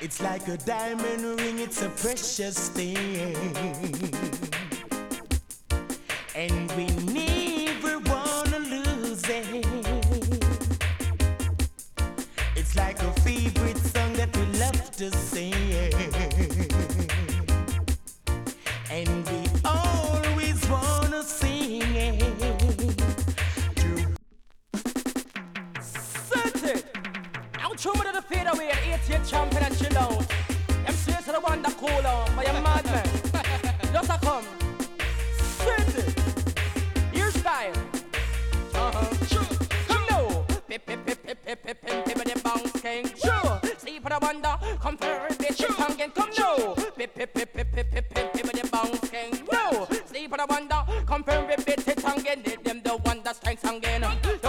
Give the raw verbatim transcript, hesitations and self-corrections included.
It's like a diamond ring, it's a precious thing. And we never wanna lose it. It's like a favorite song that we love to sing. And we always wanna sing it. Set it! I'll show me the fade away at eighty-eight champion and chill out. I'm serious to the one that cool on, but you're mad man. Just a come. Set it! Your style. Uh-huh. Sure. Come now. Pip pip pip pip pip pip pip pip with the bounce king. Sure. See for the wonder. Come for a bit. Sure. Again. Come now. Pip pip pip pip pip pip pip pip with the bounce king. No. See for the wonder. Come for a bit. It again. Did them the wonder strength again.